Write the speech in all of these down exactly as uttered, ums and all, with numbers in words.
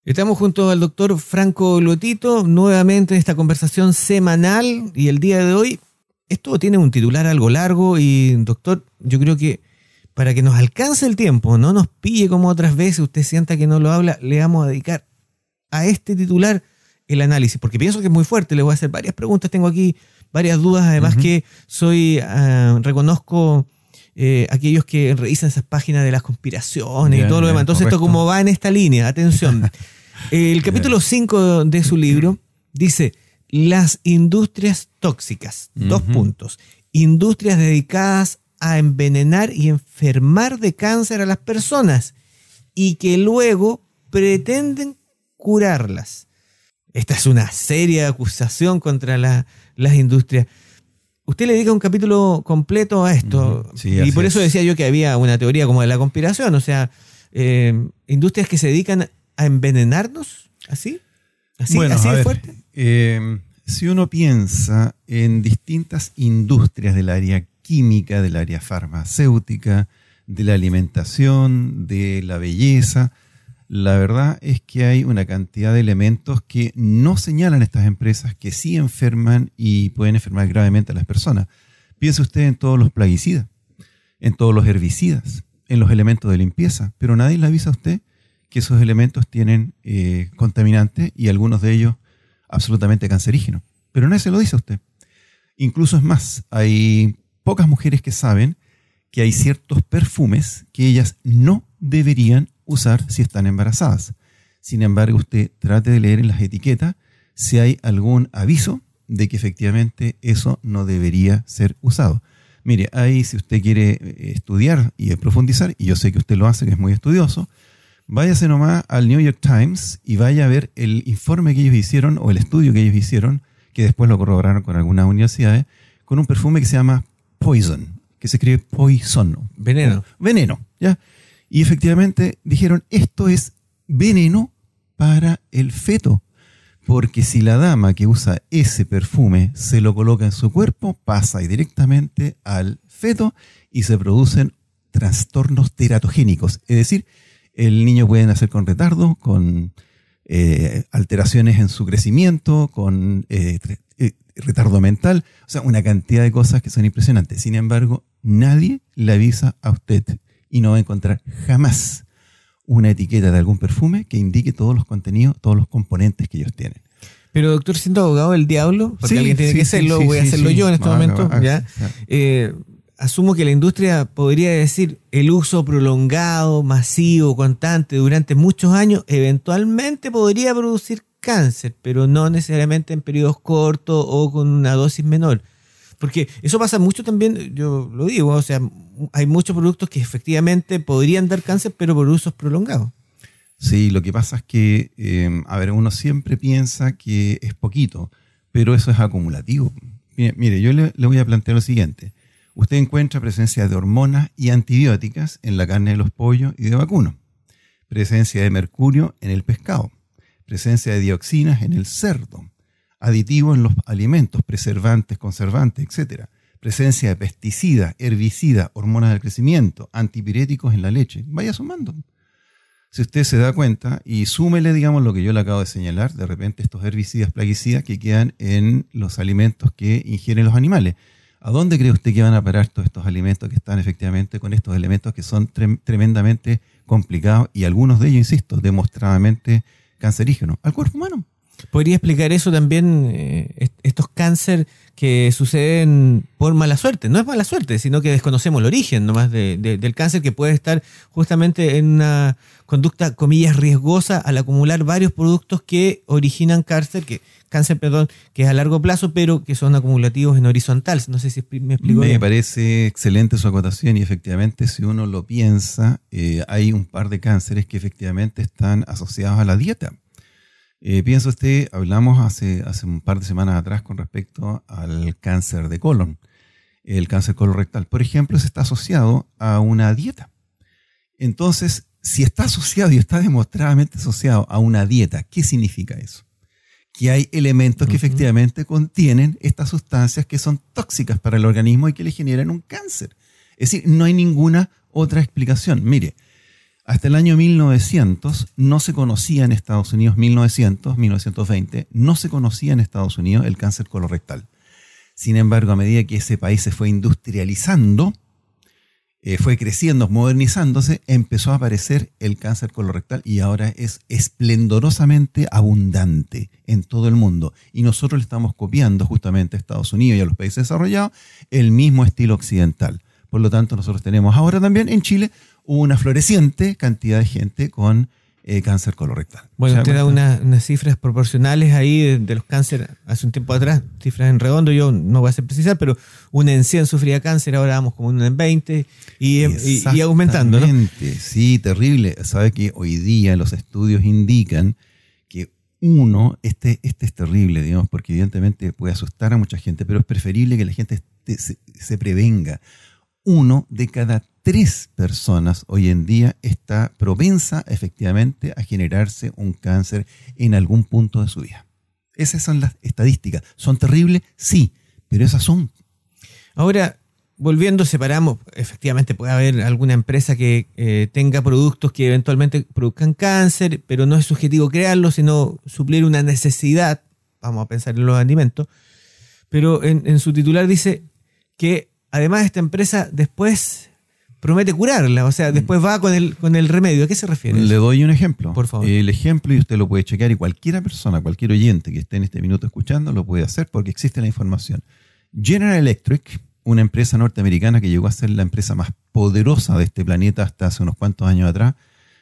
Estamos junto al doctor Franco Lotito, nuevamente en esta conversación semanal, y el día de hoy, esto tiene un titular algo largo y, doctor, yo creo que para que nos alcance el tiempo, no nos pille como otras veces, usted sienta que no lo habla, le vamos a dedicar a este titular el análisis, porque pienso que es muy fuerte, le voy a hacer varias preguntas, tengo aquí varias dudas, además uh-huh. que soy, uh, reconozco eh, aquellos que revisan esas páginas de las conspiraciones yeah, y todo yeah, lo demás, entonces correcto. Esto como va en esta línea, atención. El capítulo cinco de su libro dice, las industrias tóxicas, uh-huh. dos puntos, industrias dedicadas a envenenar y enfermar de cáncer a las personas y que luego pretenden curarlas. Esta es una seria acusación contra la, las industrias. Usted le dedica un capítulo completo a esto, uh-huh. sí, y por eso decía yo que había una teoría como de la conspiración, o sea, eh, industrias que se dedican a envenenarnos, ¿así? ¿Así, bueno, así de ver, fuerte? Eh, si uno piensa en distintas industrias del área química, del área farmacéutica, de la alimentación, de la belleza, la verdad es que hay una cantidad de elementos que no señalan estas empresas, que sí enferman y pueden enfermar gravemente a las personas. Piense usted en todos los plaguicidas, en todos los herbicidas, en los elementos de limpieza, pero nadie le avisa a usted que esos elementos tienen eh, contaminantes y algunos de ellos absolutamente cancerígenos. Pero nadie se lo dice a usted. Incluso es más, hay pocas mujeres que saben que hay ciertos perfumes que ellas no deberían usar si están embarazadas. Sin embargo, usted trate de leer en las etiquetas si hay algún aviso de que efectivamente eso no debería ser usado. Mire, ahí si usted quiere estudiar y profundizar, y yo sé que usted lo hace, que es muy estudioso, váyase nomás al New York Times y vaya a ver el informe que ellos hicieron o el estudio que ellos hicieron, que después lo corroboraron con algunas universidades, con un perfume que se llama Poison, que se escribe Poison. Veneno. Veneno, ¿ya? Y efectivamente dijeron, esto es veneno para el feto, porque si la dama que usa ese perfume se lo coloca en su cuerpo, pasa directamente al feto y se producen trastornos teratogénicos, es decir, el niño puede nacer con retardo, con eh, alteraciones en su crecimiento, con eh, eh, retardo mental, o sea, una cantidad de cosas que son impresionantes. Sin embargo, nadie le avisa a usted y no va a encontrar jamás una etiqueta de algún perfume que indique todos los contenidos, todos los componentes que ellos tienen. Pero doctor, siendo abogado del diablo, porque sí, alguien tiene sí, que hacerlo, sí, voy a sí, hacerlo sí, yo en este sí. momento, Ah, ¿ya? ah, Eh, asumo que la industria podría decir el uso prolongado, masivo, constante durante muchos años, eventualmente podría producir cáncer, pero no necesariamente en periodos cortos o con una dosis menor. Porque eso pasa mucho también, yo lo digo, o sea, hay muchos productos que efectivamente podrían dar cáncer, pero por usos prolongados. Sí, lo que pasa es que, eh, a ver, uno siempre piensa que es poquito, pero eso es acumulativo. Mire, mire yo le, le voy a plantear lo siguiente. Usted encuentra presencia de hormonas y antibióticas en la carne de los pollos y de vacuno, presencia de mercurio en el pescado, presencia de dioxinas en el cerdo, aditivos en los alimentos, preservantes, conservantes, etcétera, presencia de pesticidas, herbicidas, hormonas del crecimiento, antipiréticos en la leche. Vaya sumando. Si usted se da cuenta y súmele, digamos, lo que yo le acabo de señalar, de repente estos herbicidas, plaguicidas que quedan en los alimentos que ingieren los animales. ¿A dónde cree usted que van a parar todos estos alimentos que están efectivamente con estos elementos que son tre- tremendamente complicados y algunos de ellos, insisto, demostradamente cancerígenos? Al cuerpo humano. ¿Podría explicar eso también, eh, estos cáncer que suceden por mala suerte? No es mala suerte, sino que desconocemos el origen nomás de, de, del cáncer, que puede estar justamente en una conducta, comillas, riesgosa al acumular varios productos que originan cáncer, que cáncer, perdón, que es a largo plazo, pero que son acumulativos en horizontal. No sé si me explico Me bien. parece excelente su acotación y efectivamente, si uno lo piensa, eh, hay un par de cánceres que efectivamente están asociados a la dieta. Eh, piensa usted, hablamos hace, hace un par de semanas atrás con respecto al cáncer de colon, el cáncer colorectal. Por ejemplo, se está asociado a una dieta. Entonces, si está asociado y está demostradamente asociado a una dieta, ¿qué significa eso? Que hay elementos que efectivamente contienen estas sustancias que son tóxicas para el organismo y que le generan un cáncer. Es decir, no hay ninguna otra explicación. Mire, Hasta el año mil novecientos no se conocía en Estados Unidos, mil novecientos, mil novecientos veinte, no se conocía en Estados Unidos el cáncer colorectal. Sin embargo, a medida que ese país se fue industrializando, eh, fue creciendo, modernizándose, empezó a aparecer el cáncer colorectal y ahora es esplendorosamente abundante en todo el mundo. Y nosotros le estamos copiando justamente a Estados Unidos y a los países desarrollados el mismo estilo occidental. Por lo tanto, nosotros tenemos ahora también en Chile una floreciente cantidad de gente con eh, cáncer colorectal. Bueno, usted da una, unas cifras proporcionales ahí de, de los cánceres hace un tiempo atrás, cifras en redondo, yo no voy a hacer precisar, pero una en cien sufría cáncer, ahora vamos como una en veinte y, y, y aumentando, ¿no? Sí, terrible. Sabe que hoy día los estudios indican que uno, este, este es terrible, digamos, porque evidentemente puede asustar a mucha gente, pero es preferible que la gente esté, se, se prevenga. Uno de cada tres personas hoy en día está propensa efectivamente a generarse un cáncer en algún punto de su vida. Esas son las estadísticas. ¿Son terribles? Sí, pero esas son. Ahora, volviendo, separamos, efectivamente puede haber alguna empresa que eh, tenga productos que eventualmente produzcan cáncer, pero no es su objetivo crearlo, sino suplir una necesidad, vamos a pensar en los alimentos, pero en, en su titular dice que además esta empresa después promete curarla, o sea, después va con el, con el remedio. ¿A qué se refiere? Le doy un ejemplo. Por favor. El ejemplo, y usted lo puede chequear, y cualquiera persona, cualquier oyente que esté en este minuto escuchando, lo puede hacer porque existe la información. General Electric, una empresa norteamericana que llegó a ser la empresa más poderosa de este planeta hasta hace unos cuantos años atrás,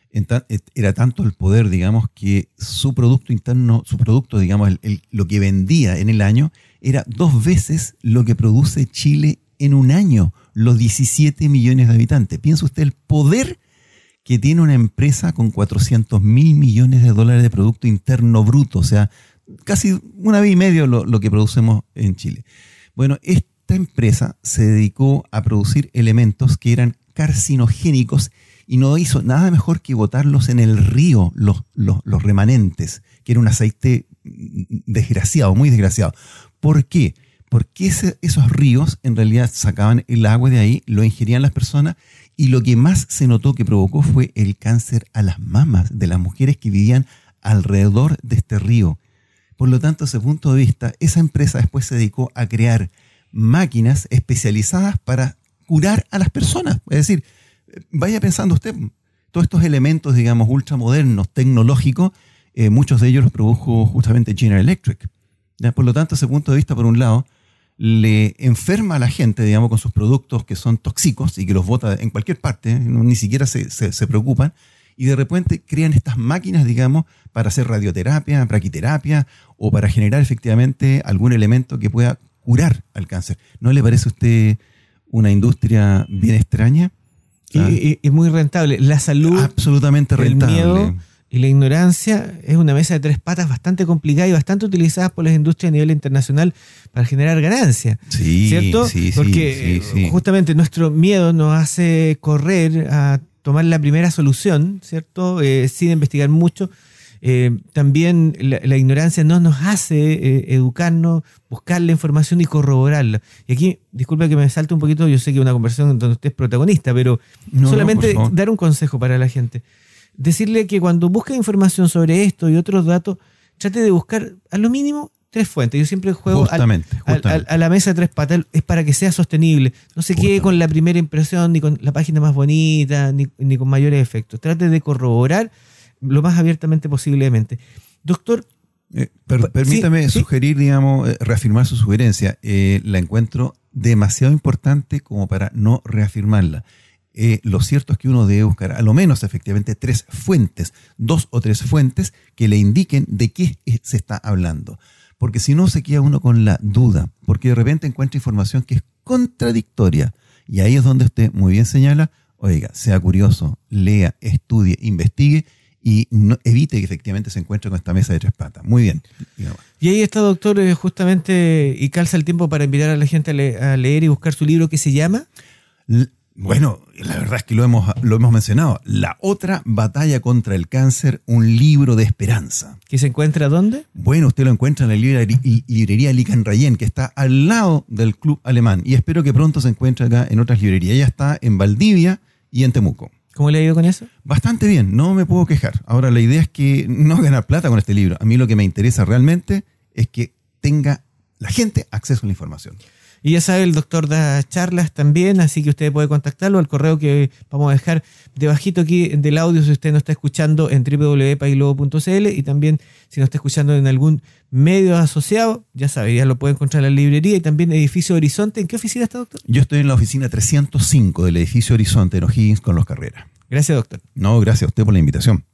era tanto el poder, digamos, que su producto interno, su producto, digamos, el, el, lo que vendía en el año, era dos veces lo que produce Chile en un año, los diecisiete millones de habitantes. Piensa usted el poder que tiene una empresa con cuatrocientos mil millones de dólares de Producto Interno Bruto, o sea, casi una vez y medio lo, lo que producimos en Chile. Bueno, esta empresa se dedicó a producir elementos que eran carcinogénicos y no hizo nada mejor que botarlos en el río, los, los, los remanentes, que era un aceite desgraciado, muy desgraciado. ¿Por qué? Porque ese, esos ríos en realidad sacaban el agua de ahí, lo ingerían las personas y lo que más se notó que provocó fue el cáncer a las mamas de las mujeres que vivían alrededor de este río. Por lo tanto, desde ese punto de vista, esa empresa después se dedicó a crear máquinas especializadas para curar a las personas. Es decir, vaya pensando usted, todos estos elementos, digamos, ultramodernos, tecnológicos, eh, muchos de ellos los produjo justamente General Electric. ¿Ya? Por lo tanto, desde ese punto de vista, por un lado, le enferma a la gente, digamos, con sus productos que son tóxicos y que los bota en cualquier parte, no, ni siquiera se, se, se preocupan, y de repente crean estas máquinas, digamos, para hacer radioterapia, braquiterapia o para generar efectivamente algún elemento que pueda curar al cáncer. ¿No le parece a usted una industria bien extraña? Y, y, y muy rentable. La salud, absolutamente rentable. El miedo y la ignorancia es una mesa de tres patas bastante complicada y bastante utilizada por las industrias a nivel internacional para generar ganancias. Sí, ¿cierto? Sí, Porque sí, sí. justamente nuestro miedo nos hace correr a tomar la primera solución, ¿cierto? Eh, sin investigar mucho. Eh, también la, la ignorancia no nos hace eh, educarnos, buscar la información y corroborarla. Y aquí, disculpe que me salte un poquito, yo sé que es una conversación donde usted es protagonista, pero no, solamente no, dar un consejo para la gente. Decirle que cuando busque información sobre esto y otros datos, trate de buscar a lo mínimo tres fuentes. Yo siempre juego justamente, al, justamente. Al, a la mesa de tres patas, es para que sea sostenible. No se quede con la primera impresión, ni con la página más bonita, ni, ni con mayores efectos. Trate de corroborar lo más abiertamente posiblemente. Doctor, eh, per, permítame ¿sí? sugerir, digamos, reafirmar su sugerencia. Eh, la encuentro demasiado importante como para no reafirmarla. Eh, lo cierto es que uno debe buscar a lo menos efectivamente tres fuentes, dos o tres fuentes que le indiquen de qué se está hablando. Porque si no se queda uno con la duda, porque de repente encuentra información que es contradictoria. Y ahí es donde usted muy bien señala, oiga, sea curioso, lea, estudie, investigue y no, evite que efectivamente se encuentre con esta mesa de tres patas. Muy bien. Digamos. Y ahí está, doctor, justamente, y calza el tiempo para invitar a la gente a, le- a leer y buscar su libro que se llama... L- Bueno, la verdad es que lo hemos, lo hemos mencionado. La otra batalla contra el cáncer, un libro de esperanza. ¿Que se encuentra dónde? Bueno, usted lo encuentra en la librería, librería Lican Rayen, que está al lado del Club Alemán. Y espero que pronto se encuentre acá en otras librerías. Ella está en Valdivia y en Temuco. ¿Cómo le ha ido con eso? Bastante bien, no me puedo quejar. Ahora, la idea es que no ganar plata con este libro. A mí lo que me interesa realmente es que tenga la gente acceso a la información. Y ya sabe, el doctor da charlas también, así que usted puede contactarlo al correo que vamos a dejar debajito aquí del audio si usted nos está escuchando en doble u doble u doble u punto pailobo punto c l, y también si nos está escuchando en algún medio asociado, ya sabe, ya lo puede encontrar en la librería. Y también Edificio Horizonte. ¿En qué oficina está, doctor? Yo estoy en la oficina trescientos cinco del Edificio Horizonte en O'Higgins con Los Carreras. Gracias, doctor. No, gracias a usted por la invitación.